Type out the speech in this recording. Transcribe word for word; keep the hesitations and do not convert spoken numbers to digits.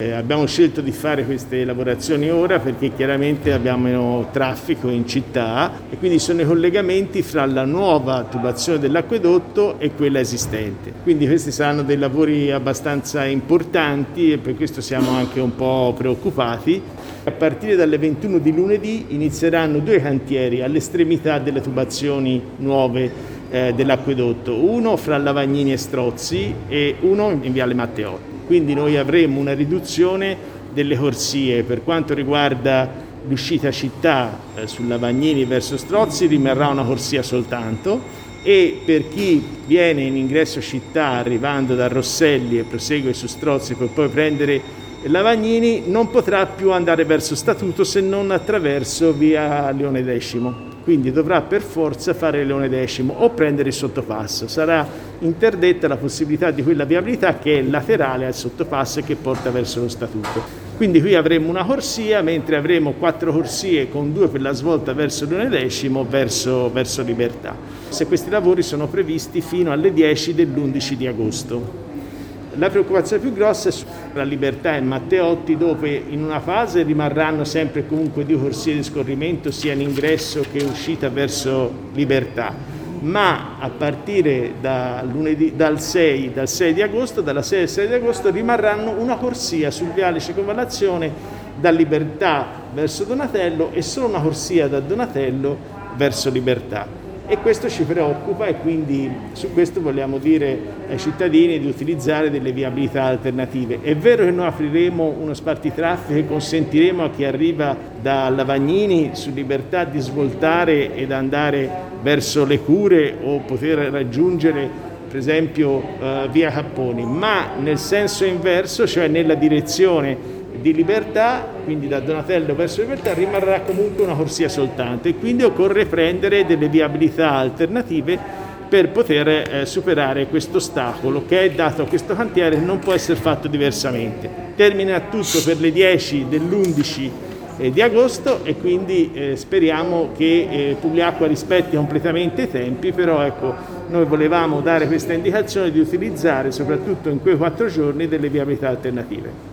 Eh, abbiamo scelto di fare queste lavorazioni ora perché chiaramente abbiamo traffico in città e quindi sono i collegamenti fra la nuova tubazione dell'acquedotto e quella esistente. Quindi questi saranno dei lavori abbastanza importanti e per questo siamo anche un po' preoccupati. A partire dalle ventuno di lunedì inizieranno due cantieri all'estremità delle tubazioni nuove eh, dell'acquedotto, uno fra Lavagnini e Strozzi e uno in Viale Matteotti. Quindi noi avremo una riduzione delle corsie. Per quanto riguarda l'uscita città eh, su Lavagnini verso Strozzi rimarrà una corsia soltanto, e per chi viene in ingresso città arrivando da Rosselli e prosegue su Strozzi per poi prendere Lavagnini non potrà più andare verso Statuto se non attraverso via Leone Decimo. Quindi dovrà per forza fare Leone Decimo o prendere il sottopasso. Sarà interdetta la possibilità di quella viabilità che è laterale al sottopasso e che porta verso lo Statuto. Quindi qui avremo una corsia, mentre avremo quattro corsie con due per la svolta verso Leone Decimo, verso, verso Libertà. Se questi lavori sono previsti fino alle dieci dell'undici di agosto. La preoccupazione più grossa è sulla Libertà e Matteotti, dove in una fase rimarranno sempre comunque due corsie di scorrimento sia in ingresso che uscita verso Libertà, ma a partire da lunedì, dal, sei, dal sei di agosto, dalla sei al sei di agosto rimarranno una corsia sul viale Circonvallazione da Libertà verso Donatello e solo una corsia da Donatello verso Libertà. E questo ci preoccupa e quindi su questo vogliamo dire ai cittadini di utilizzare delle viabilità alternative. È vero che noi apriremo uno spartitraffico e consentiremo a chi arriva da Lavagnini su Libertà di svoltare ed andare verso le Cure o poter raggiungere per esempio eh, via Capponi, ma nel senso inverso, cioè nella direzione di Libertà, quindi da Donatello verso Libertà, rimarrà comunque una corsia soltanto e quindi occorre prendere delle viabilità alternative per poter eh, superare questo ostacolo che è dato a questo cantiere e non può essere fatto diversamente. Termina tutto per le dieci dell'undici eh, di agosto e quindi eh, speriamo che eh, Publiacqua rispetti completamente i tempi, però ecco, noi volevamo dare questa indicazione di utilizzare soprattutto in quei quattro giorni delle viabilità alternative.